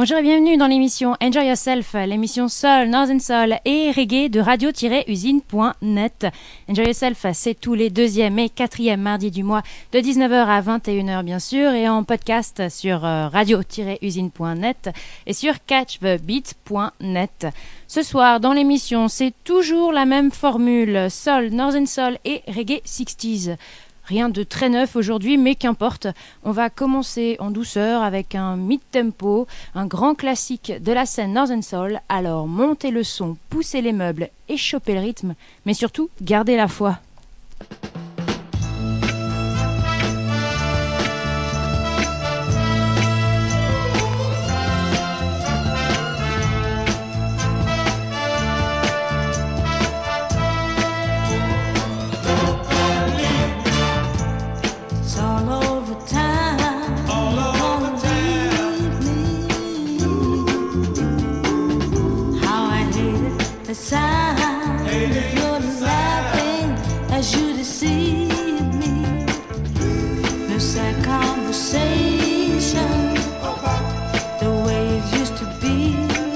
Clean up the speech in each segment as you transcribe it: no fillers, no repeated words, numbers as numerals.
Bonjour et bienvenue dans l'émission Enjoy Yourself, l'émission Soul, Northern Soul et Reggae de radio-usine.net. Enjoy Yourself, c'est tous les 2e et 4e mardis du mois de 19h à 21h bien sûr et en podcast sur radio-usine.net et sur catchthebeat.net. Ce soir dans l'émission, c'est toujours la même formule, Soul, Northern Soul et Reggae 60s. Rien de très neuf aujourd'hui, mais qu'importe. On va commencer en douceur avec un mid-tempo, un grand classique de la scène Northern Soul. Alors montez le son, poussez les meubles et chopez le rythme, mais surtout gardez la foi. Sound of your laughing as you deceive me. No sad conversation, the way it used to be.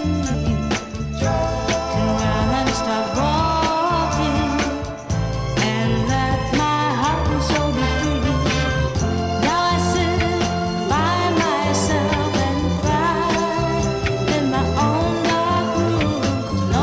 Turn around and start walking and let my heart and soul be free. Now I sit by myself and cry in my own dark room. No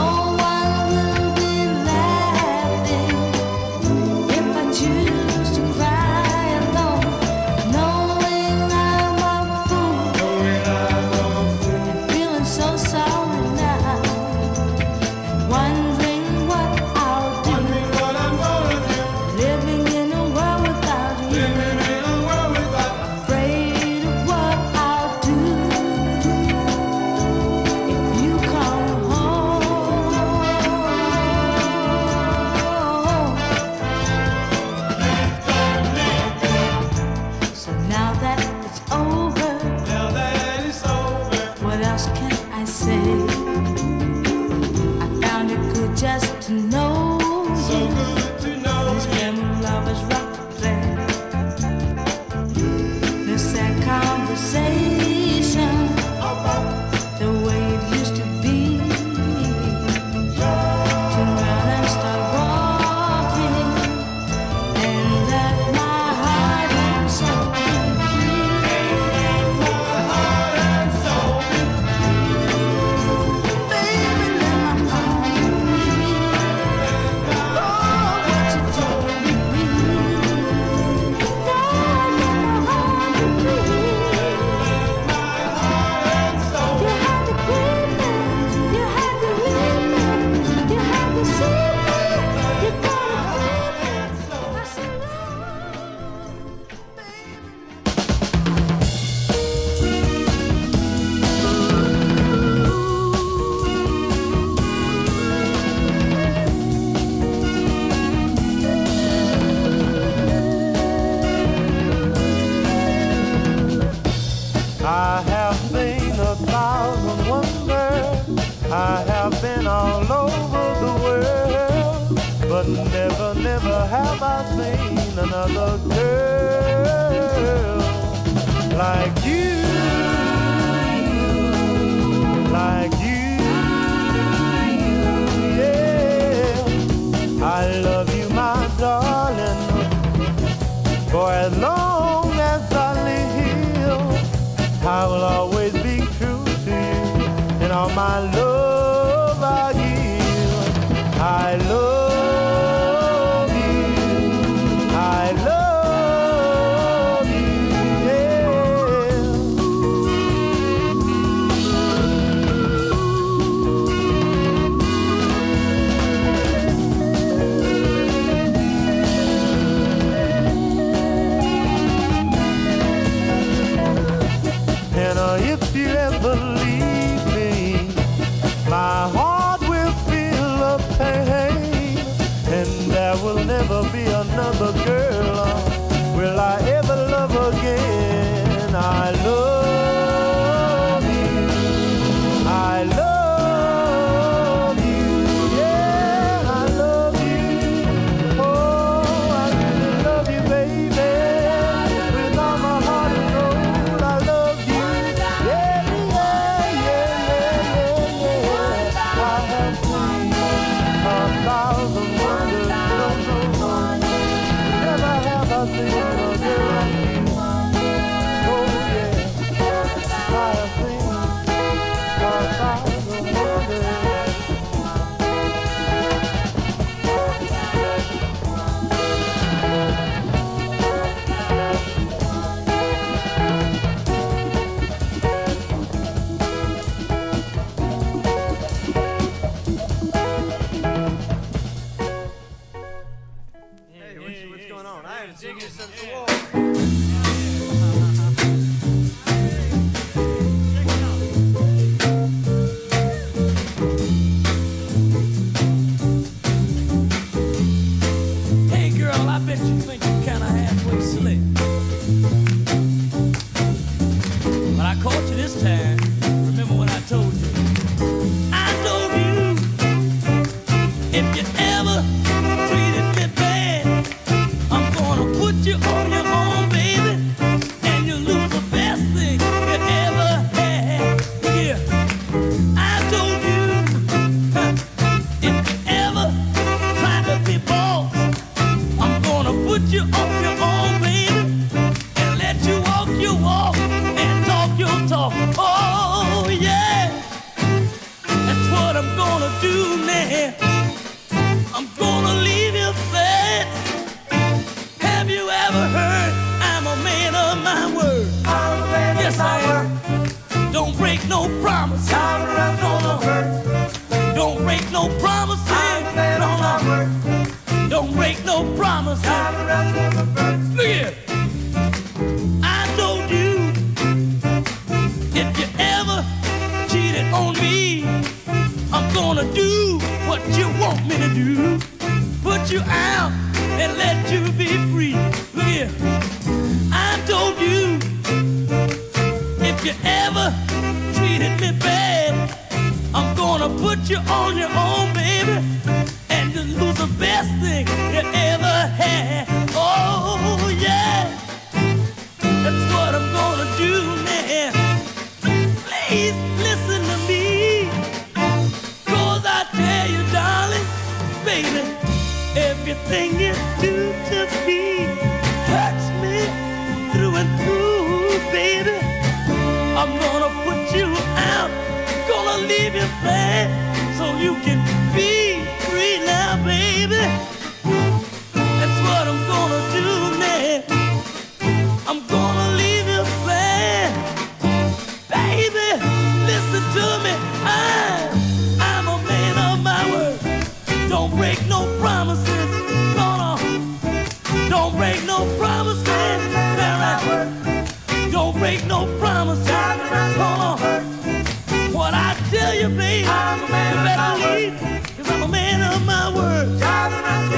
choose to cry alone, knowing I'm a fool, and feeling so sorry now, wondering what I'll do, living in a world without you, afraid of what I'll do if you come home. So now that it's over, what else can I say? I found it good just to know you. This game of lovers rock to play. No sad conversation, the way it used to be. Turn around and start walking and let my heart and soul be free. Baby, let my heart be free. Oh, what you told me. God, let my heart be free. You had to keep me, you had to leave me, you had to see me, you gotta free me. I said, no, I have seen 1,000 wonders, I have been all over the world, but never, never have I seen another girl like you, yeah. I love you, my darling, for as long as I live, I will always be true to you, and all my love I give. I love you, I love you, yeah. And if you ever leave me, my heart will feel a pain, and there will never be another girl will I ever love again. I love you, I love you, yeah, I love you. Oh, I really love you, baby, with all my heart and soul. I love you, yeah, yeah, I ain't seen you since the war. Hey girl, I bet you think you're kinda halfway slick, but I caught you this time. Remember what I told you? I told you, if you ever treated me bad, I'm gonna put you on your own, baby, and you'll lose the best thing you ever had. Yeah, I told you, if you ever try to be boss, I'm gonna put you on your own, baby, and let you walk your walk and talk your talk. Oh yeah, that's what I'm gonna do now. I'm gonna leave you flat. Have you ever heard I'm a man of my word? Yes, I am. Don't break no promises. No, no. Don't break no promises. No, no. Don't break no promises. Look here. I told you, if you ever cheated on me, I'm gonna do what you want me to do. Put you out and let you be free. Look here. I told you, if you ever treated me bad, I'm gonna put you on your own, baby, and you lose the best thing you ever had. Oh yeah, that's what I'm gonna do now. Please listen to me, 'cause I tell you, darling, baby, everything you do to me hurts me through and through, baby. I'm gonna put you out, gonna leave you flat, so you can be free now, baby. That's what I'm gonna do now. I'm gonna leave you flat, baby. Listen to me, I'm a man of my word. Don't break no promises, no, no. Don't break no promises, don't break no promises, no, no. What I tell you, baby, you better leave, 'cause I'm a man of my word.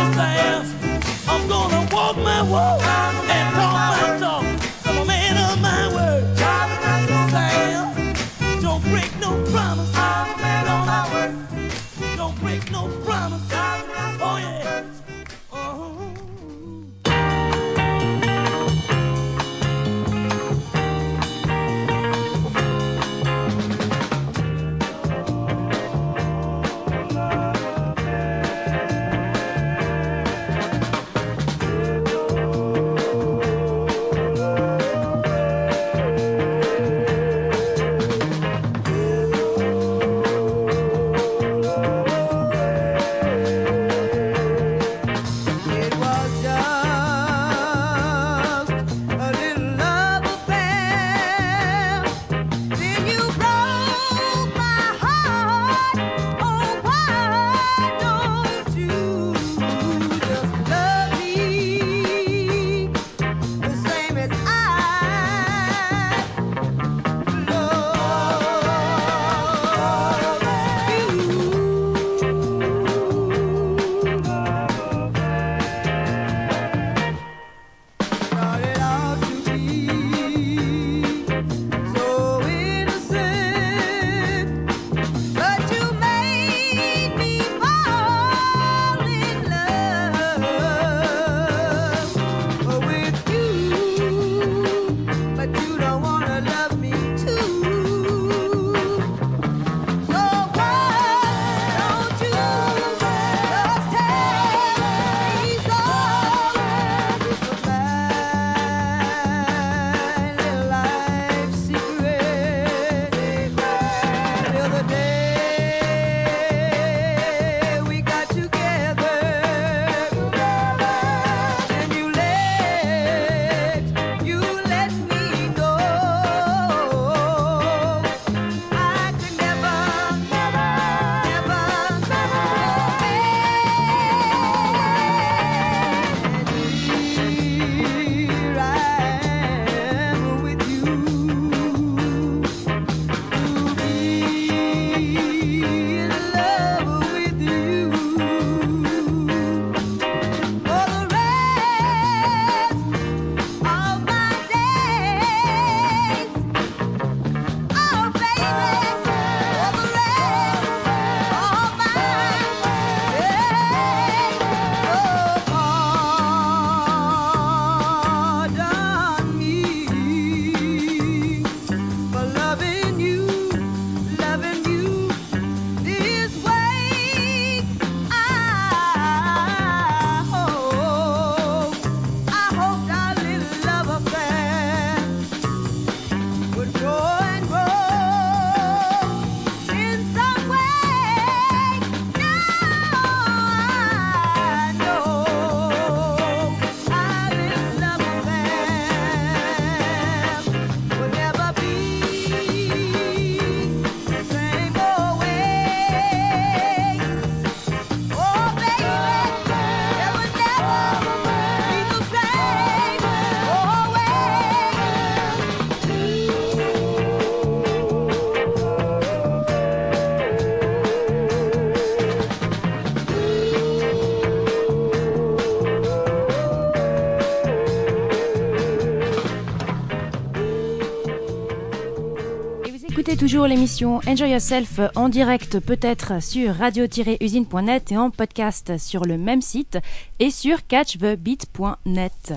écoutez toujours l'émission Enjoy Yourself en direct peut-être sur radio-usine.net et en podcast sur le même site et sur catchthebeat.net.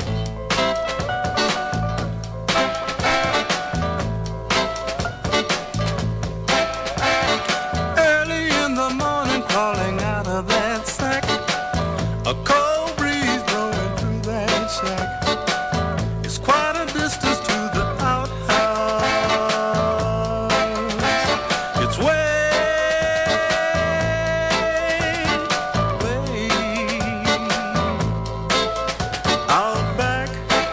Early in the morning, crawling out of that sack, a cold breeze blowing through that shack. It's quite a distance to the outhouse. It's way, way out back,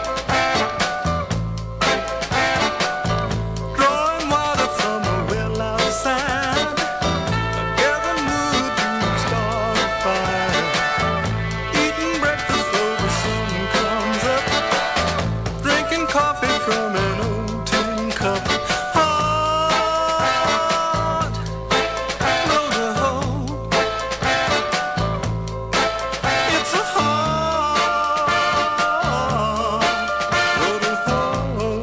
drawing water from a well outside. Gathering wood to start a fire, eating breakfast before the sun comes up, drinking coffee from an old tin cup. Hard row to hoe. It's a hard row to hoe.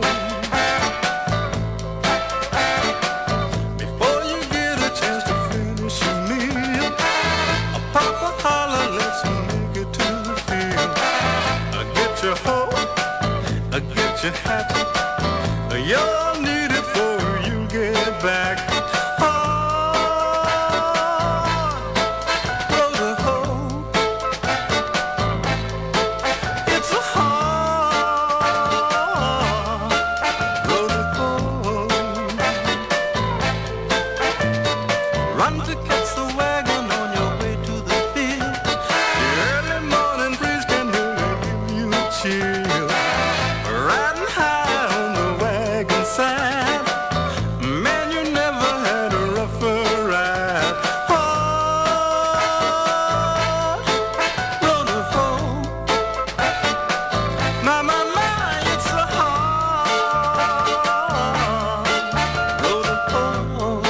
Before you get a chance to finish your meal, a papa holler, let's make it to the field. Get your hoe, get your hat, you'll need it for you get back. Hard row to hoe. It's a hard row to hoe. Run to catch the wagon on your way to the field. The early morning breeze can really give you a chill. Riding high on the wagon side, man, you never had a rougher ride. Hard row to hoe. My, it's a hard row to hoe.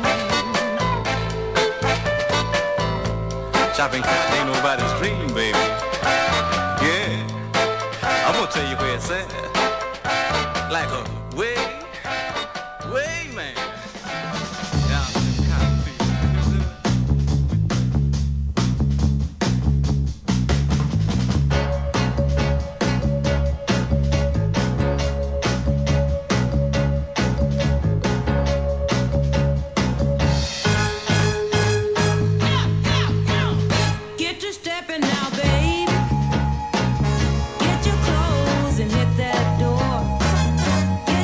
Chopping cotton ain't nobody's dream, baby. Yeah, I'm gonna tell you where it's at. Like a way, man. Down in the cotton field. Get to stepping now, baby. Get your clothes and hit that door. Get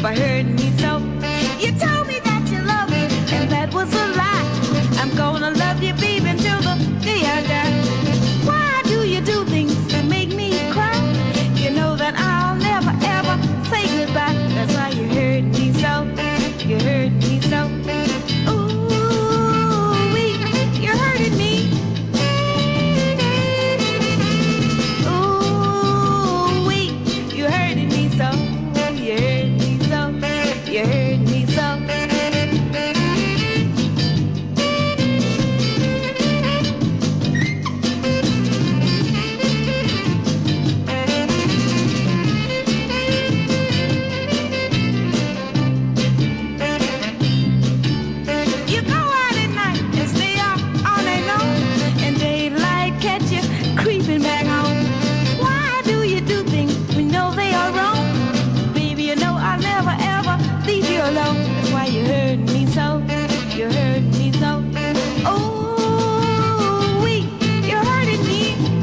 never heard me so. You told me that you love me, and that was a lie. I'm gonna love you, baby, until the day I die. Why do you do things that make me cry? You know that I'll never ever say goodbye. That's why you hurt me so. You hurt me so. Ooh, you hurted me. Ooh, you hurted me so. You hurt me so. You hurt me so. You go out at night and stay out all night long, and daylight catch you creeping back home. Why do you do things we know they are wrong? Baby, you know I'll never ever leave you alone. That's why you hurt me so. You hurt me so. Oh, you hurted me.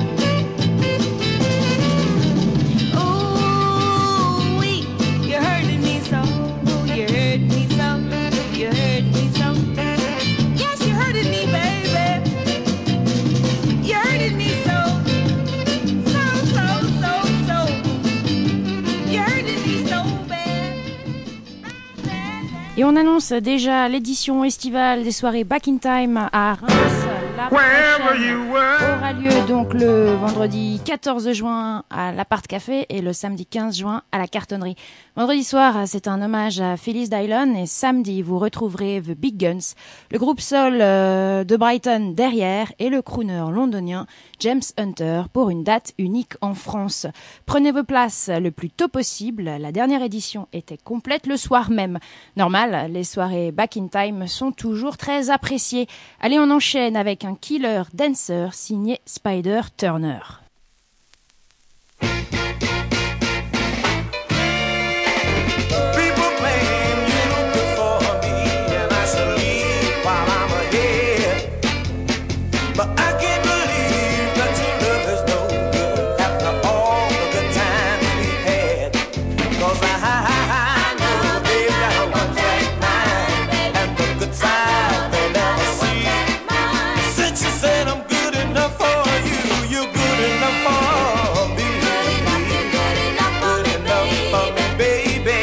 Oh, you hurted me so. You hurt me so. You hurt me so. Yes, you hurted me, baby. You hurted me so. So, so, so, so. You hurted me so bad. Et on annonce déjà l'édition estivale des soirées Back in Time à Reims. La prochaine aura lieu donc le vendredi 14 juin à l'Appart Café et le samedi 15 juin à la Cartonnerie. Vendredi soir, c'est un hommage à Phyllis Dillon et samedi, vous retrouverez The Big Guns, le groupe soul de Brighton derrière et le crooner londonien James Hunter pour une date unique en France. Prenez vos places le plus tôt possible, la dernière édition était complète le soir même. Normal, les soirées Back in Time sont toujours très appréciées. Allez, on enchaîne avec un killer dancer signé Spider Turner. People claim you look good for me, and I should leave while I'm ahead. But I can't believe that your love is no good after all the good times we've had. 'Cause I know they've got a one-track mind, and the good side they never see. Since you said I'm good enough for you, you're good enough for me. Good enough for me, baby.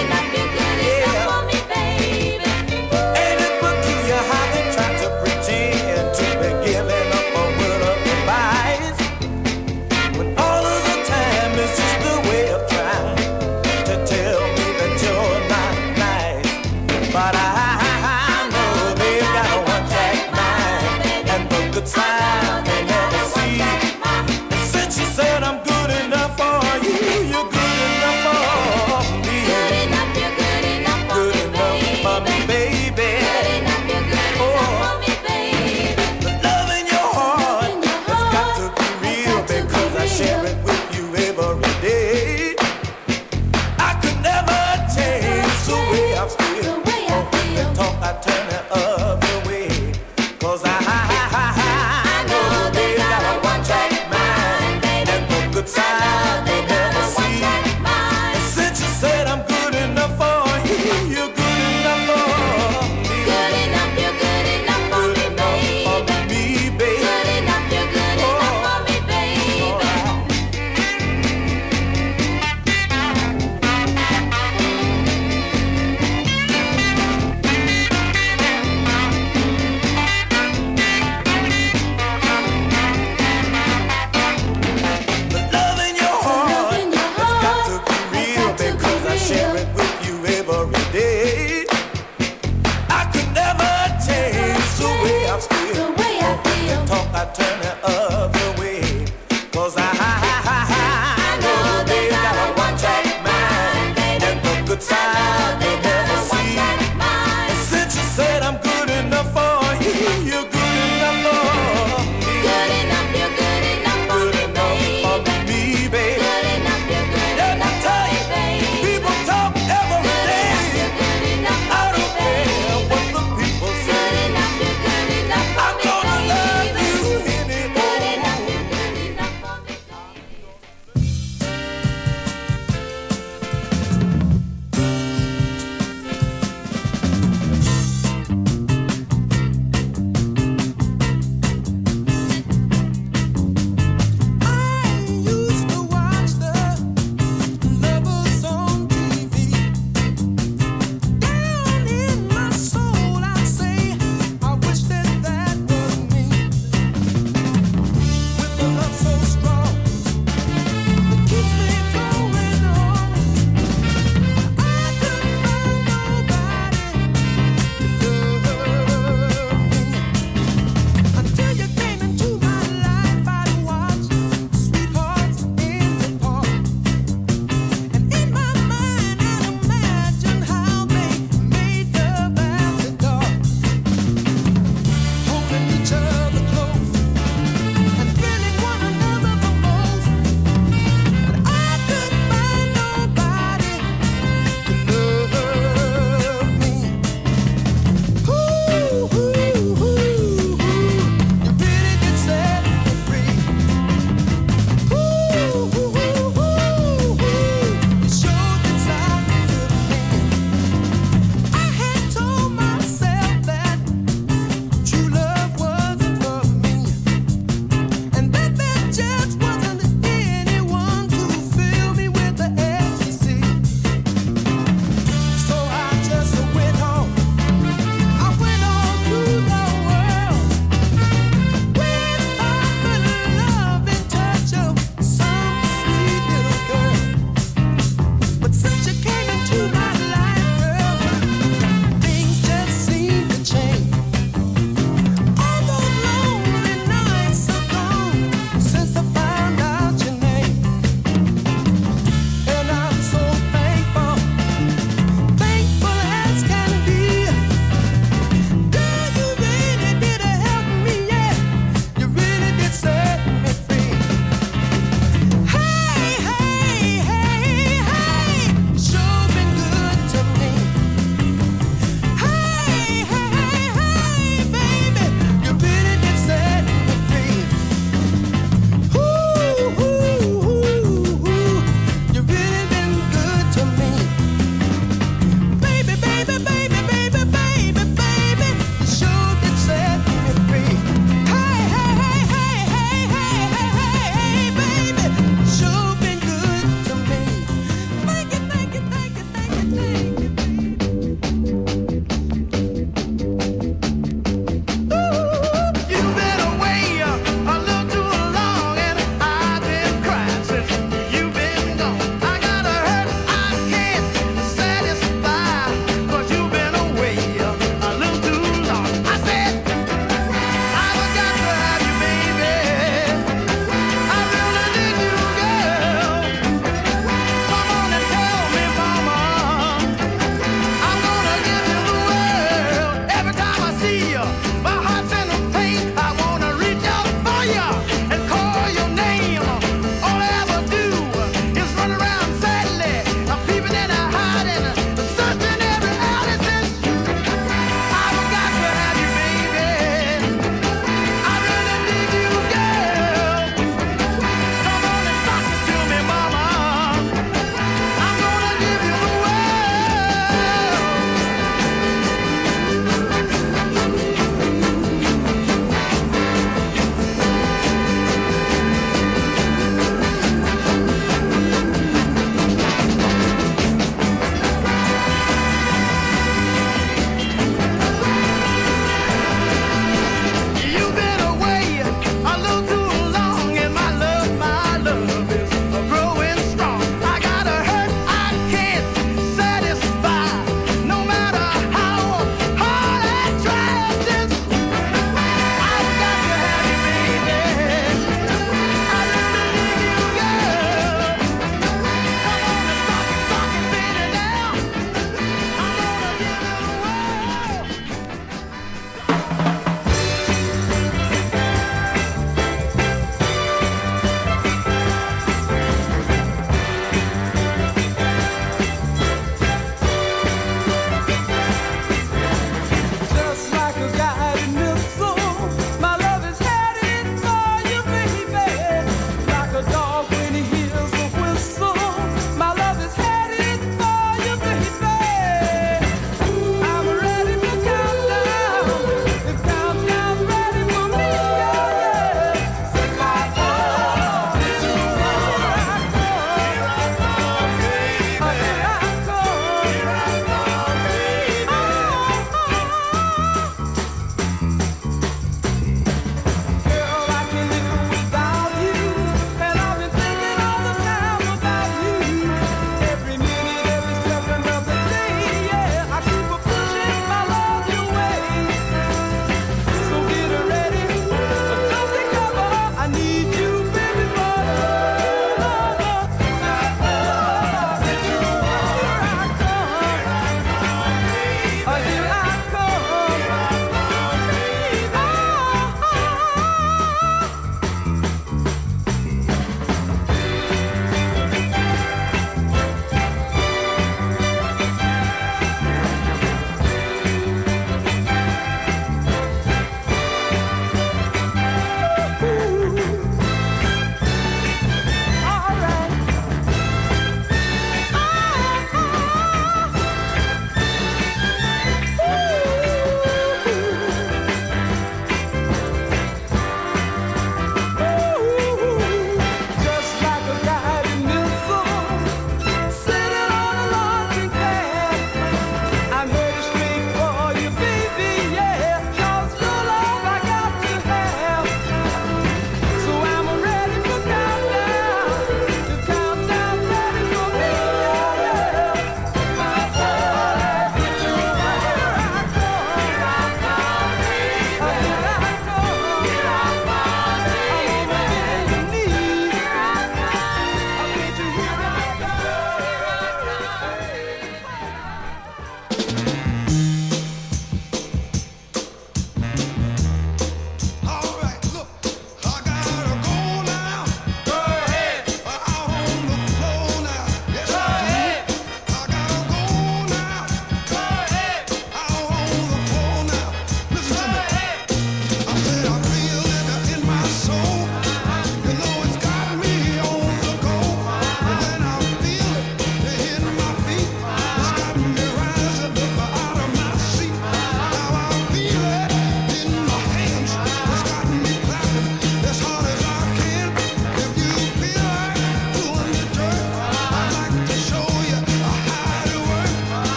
Ain't it peculiar how they try to pretend to be giving up a word of advice, when all of the time is just a way of trying to tell me that you're not nice. But I know they've got a one-track mind, and the good side they never see. And since you said I'm good enough for you, you're good enough for me. Good enough for me, baby. The love in your heart has got to be real, because I share it with you every day. I could never change the way I feel. Or when they talk, I turn the other way. 'Cause I know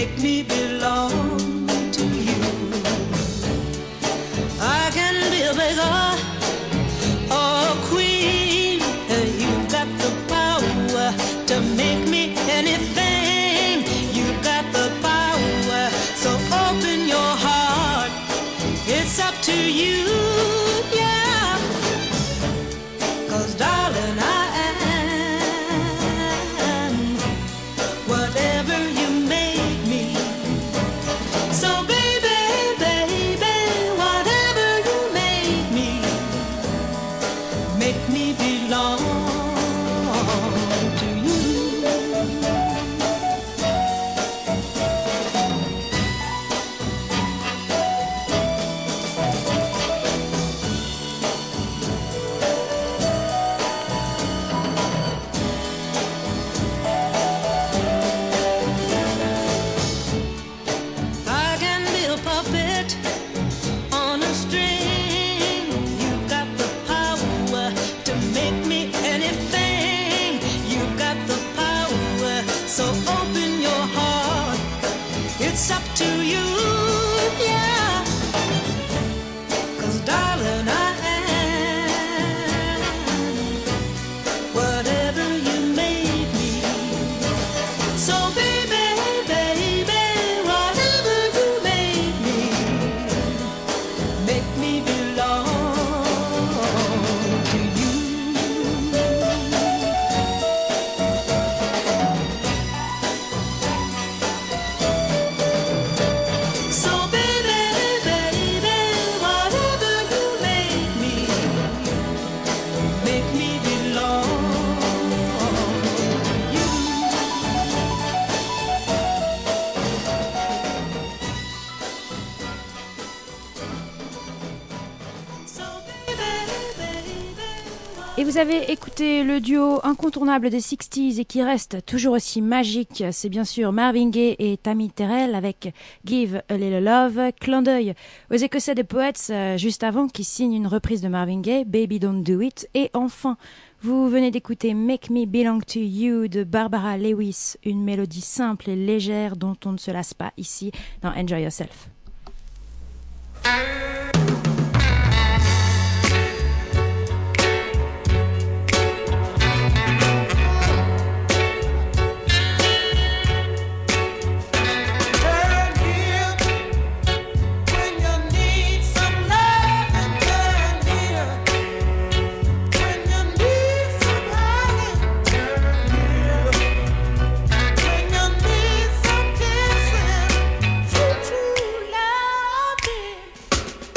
make me belong to you. I can be a beggar or a queen. You've got the power to make me anything. You've got the power, so open your heart. It's up to you, yeah. 'Cause darling, I am whatever you make me. So baby, baby, whatever you make me belong to you. I can be a puppet on a string. You've got the power to make me anything. You've got the power, so open your heart. It's up to you, yeah. 'Cause darling, I am whatever you make me. So baby, baby, whatever you make me belong to you. So baby, baby, whatever you make me belong to you. So baby, baby, Et vous avez écouté le duo incontournable des 60s et qui reste toujours aussi magique, c'est bien sûr Marvin Gaye et Tammy Terrell avec Give a Little Love, clin d'œil aux Écossais des Poets juste avant qui signent une reprise de Marvin Gaye, Baby Don't Do It, et enfin vous venez d'écouter Make Me Belong to You de Barbara Lewis, une mélodie simple et légère dont on ne se lasse pas ici dans Enjoy Yourself. Turn here when you need some love, and turn here when you need some hugging. Turn here when you need some kissing, true, true loving.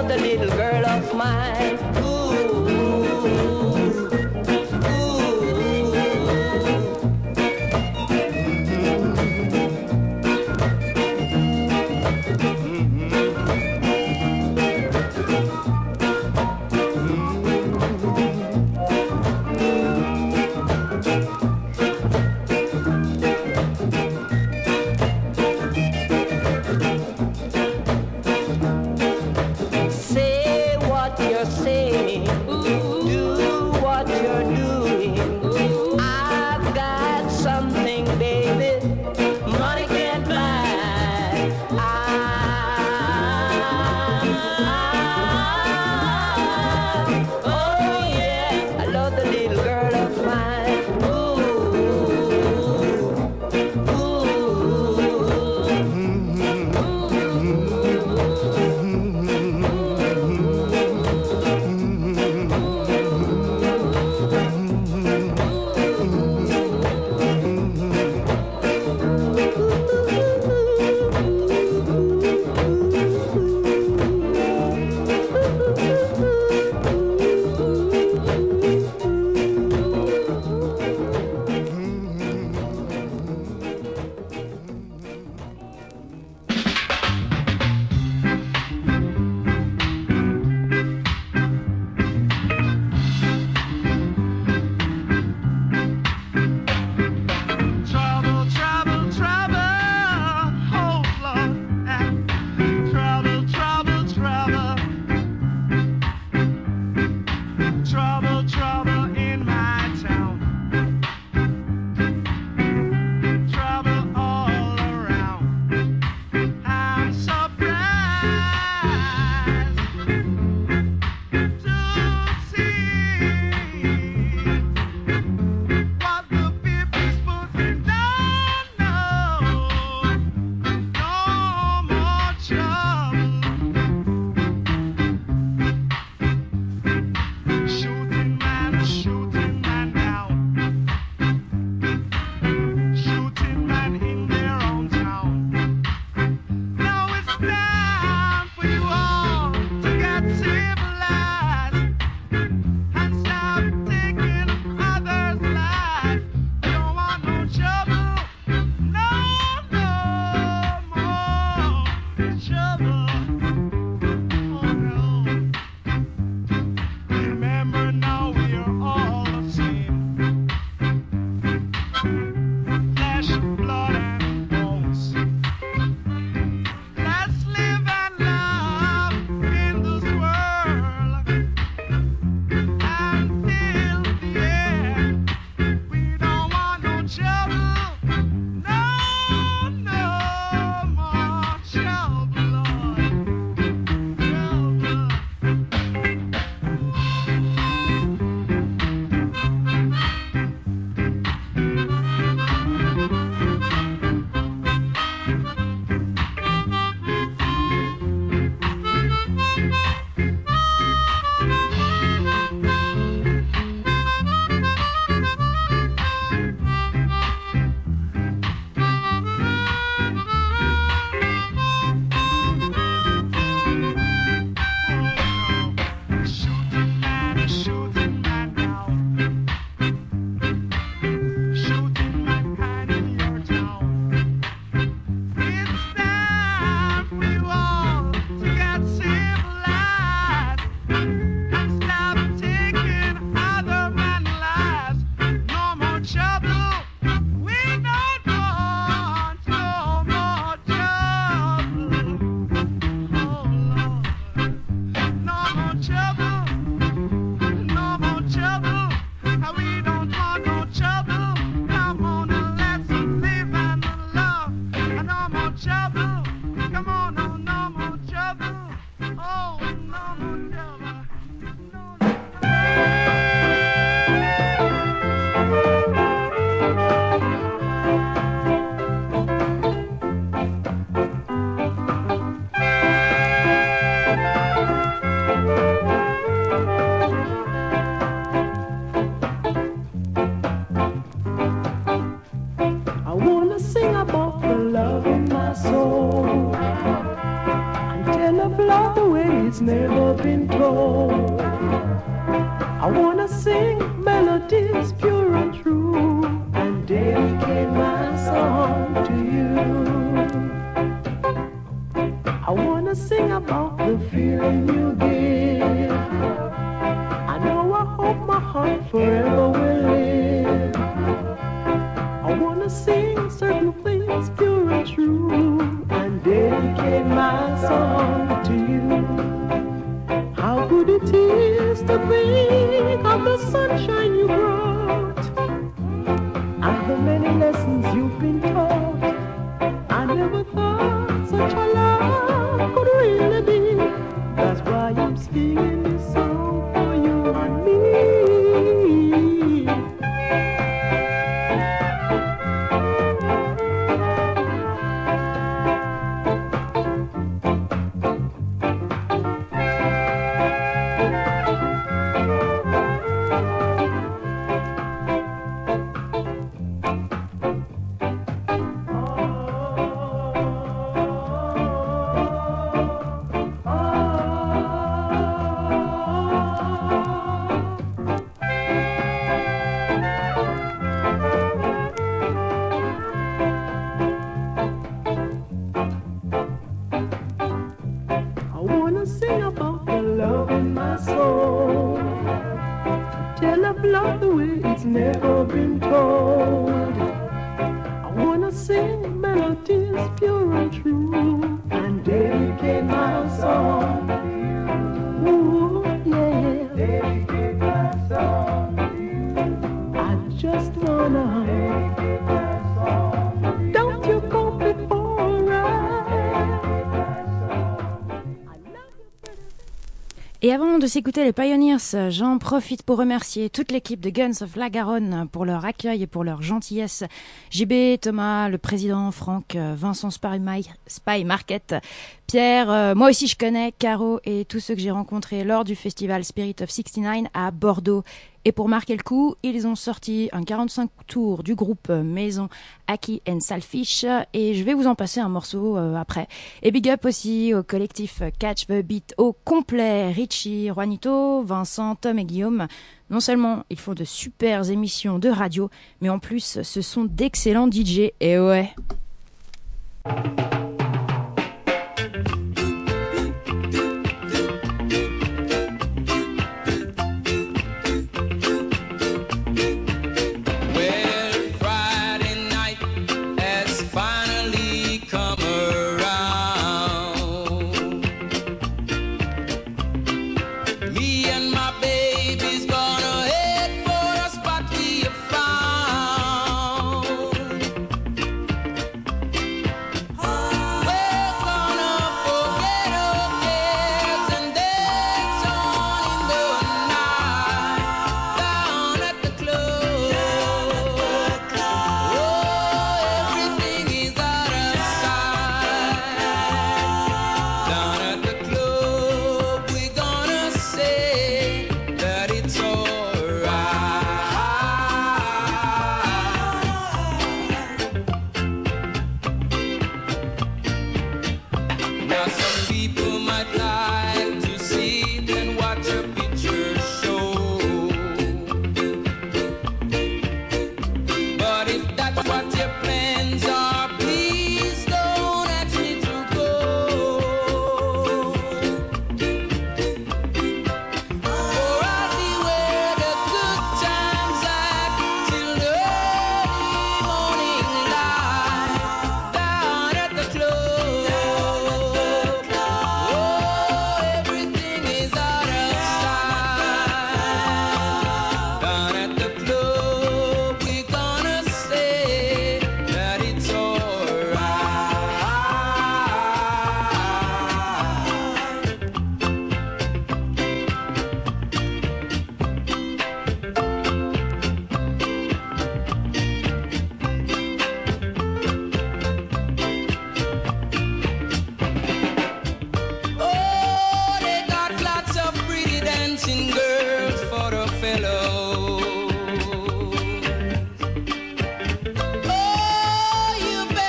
the little girl of mine. Ooh, say what you're saying, do what you're doing. I've got something, baby, money can't buy. Oh yeah, I love the little girl of mine. never been told. I wanna sing melodies pure and true and dedicate my song to you. I wanna sing about the feeling you give. I know I hope my heart forever will live. I wanna sing certain things pure and true and dedicate my song to you. How good it is to think of the sunshine you brought and the many lessons you've been taught. I never thought such a love could really be. That's why I'm singing this song for you and me. Et avant de s'écouter les Pioneers, j'en profite pour remercier toute l'équipe de Guns of la Garonne pour leur accueil et pour leur gentillesse. JB, Thomas, le président, Franck, Vincent Spy Market, Pierre, moi aussi je connais, Caro et tous ceux que j'ai rencontrés lors du festival Spirit of 69 à Bordeaux. Et pour marquer le coup, ils ont sorti un 45 tours du groupe maison Aki and Salfish et je vais vous en passer un morceau après. Et big up aussi au collectif Catch the Beat au complet, Richie, Juanito, Vincent, Tom et Guillaume. Non seulement ils font de super émissions de radio, mais en plus ce sont d'excellents DJ. Et ouais.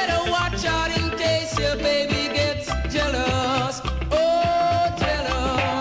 Your baby gets jealous, oh jealous.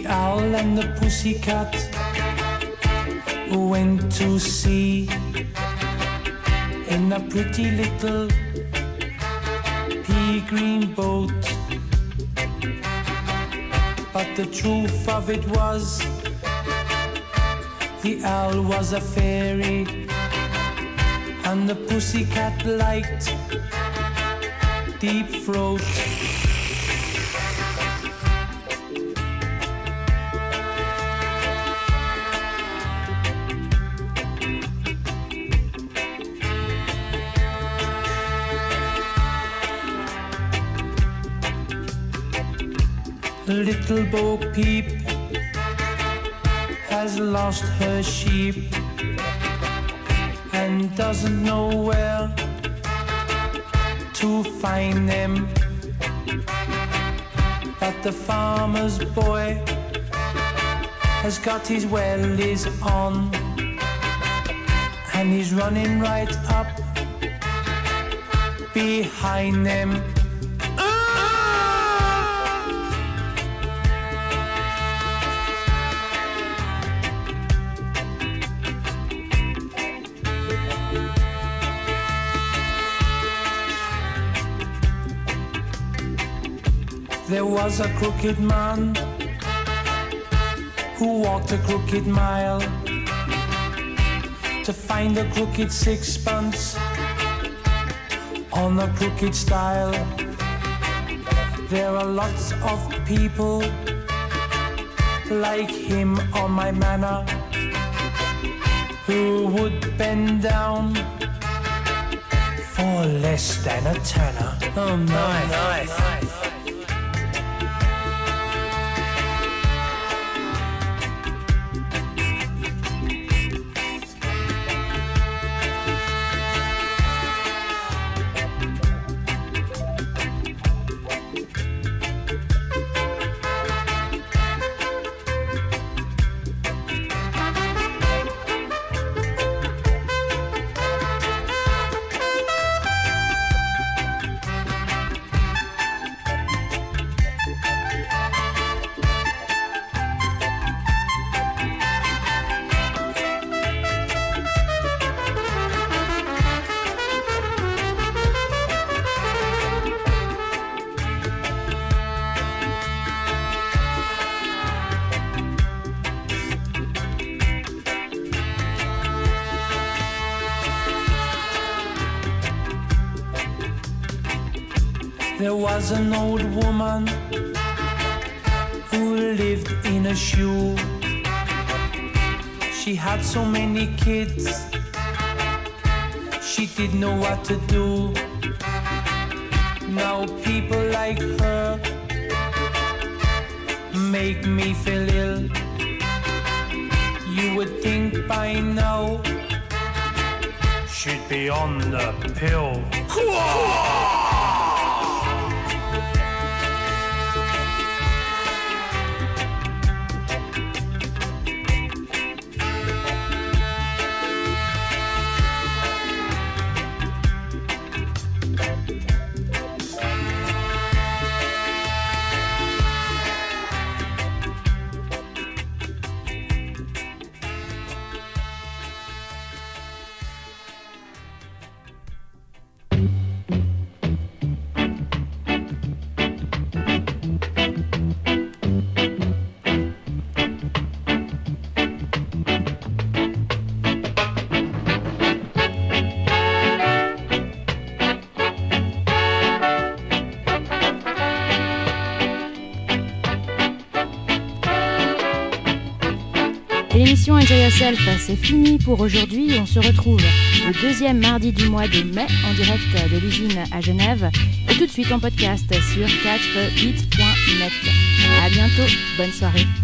The owl and the pussycat went to sea in a pretty little pea green boat. But the truth of it was, the owl was a fairy and the pussycat liked deep throat. Little Bo Peep has lost her sheep and doesn't know where to find them. But the farmer's boy has got his wellies on and he's running right up behind them. There was a crooked man who walked a crooked mile to find a crooked sixpence on a crooked style. There are lots of people like him on my manor who would bend down for less than a tenner. Oh, nice. There was an old woman who lived in a shoe. She had so many kids, she didn't know what to do. Now people like her make me feel ill. You would think by now she'd be on the pill. L'émission Enjoy Yourself, c'est fini pour aujourd'hui. On se retrouve le deuxième mardi du mois de mai en direct de l'usine à Genève et tout de suite en podcast sur catchbeat.net. À bientôt, bonne soirée.